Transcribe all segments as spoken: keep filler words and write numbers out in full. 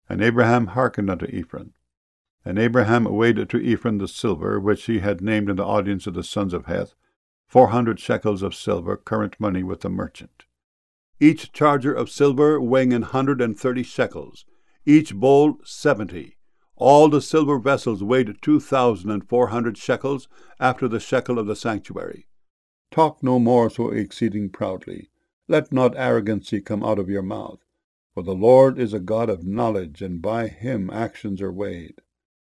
And Abraham hearkened unto Ephron. And Abraham weighed to Ephron the silver, which he had named in the audience of the sons of Heth, four hundred shekels of silver, current money with the merchant. Each charger of silver weighing an hundred and thirty shekels, each bowl seventy. All the silver vessels weighed two thousand and four hundred shekels, after the shekel of the sanctuary. Talk no more so exceeding proudly. Let not arrogancy come out of your mouth. For the Lord is a God of knowledge, and by him actions are weighed.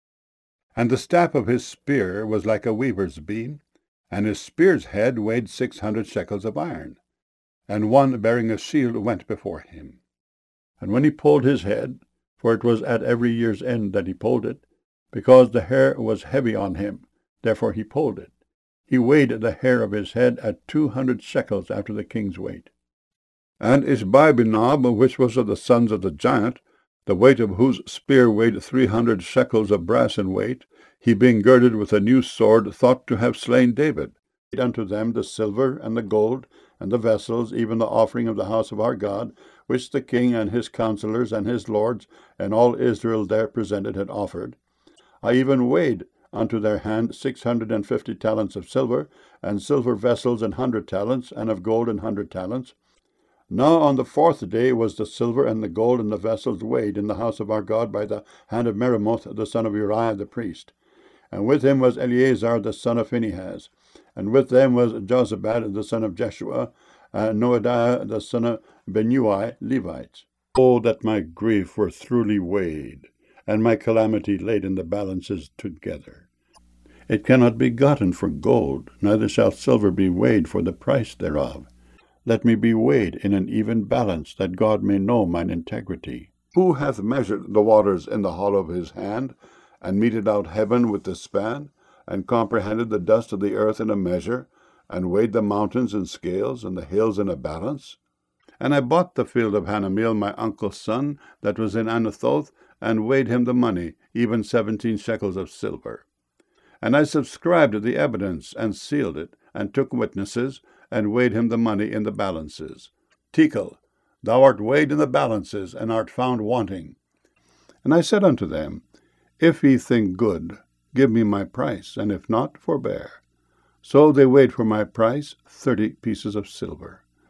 And the staff of his spear was like a weaver's beam, and his spear's head weighed six hundred shekels of iron. And one bearing a shield went before him. And when he pulled his head, for it was at every year's end that he pulled it, because the hair was heavy on him, therefore he pulled it, he weighed the hair of his head at two hundred shekels after the king's weight. And Ishbi-benob, which was of the sons of the giant, the weight of whose spear weighed three hundred shekels of brass in weight, he being girded with a new sword, thought to have slain David. Unto them the silver and the gold, and the vessels, even the offering of the house of our God, which the king and his counselors and his lords and all Israel there presented had offered. I even weighed unto their hand six hundred and fifty talents of silver, and silver vessels an hundred talents, and of gold an hundred talents. Now on the fourth day was the silver and the gold and the vessels weighed in the house of our God by the hand of Meremoth the son of Uriah the priest. And with him was Eleazar the son of Phinehas, and with them was Jozabad the son of Jeshua, and Noadiah the son of Benui, Levites. Oh, that my grief were truly weighed, and my calamity laid in the balances together. It cannot be gotten for gold, neither shall silver be weighed for the price thereof. Let me be weighed in an even balance, that God may know mine integrity. Who hath measured the waters in the hollow of his hand, and meted out heaven with the span, and comprehended the dust of the earth in a measure, and weighed the mountains in scales, and the hills in a balance? And I bought the field of Hanameel my uncle's son, that was in Anathoth, and weighed him the money, even seventeen shekels of silver. And I subscribed the evidence, and sealed it, and took witnesses, and weighed him the money in the balances. Tekel, thou art weighed in the balances, and art found wanting. And I said unto them, If ye think good, give me my price, and if not, forbear. So they weighed for my price thirty pieces of silver.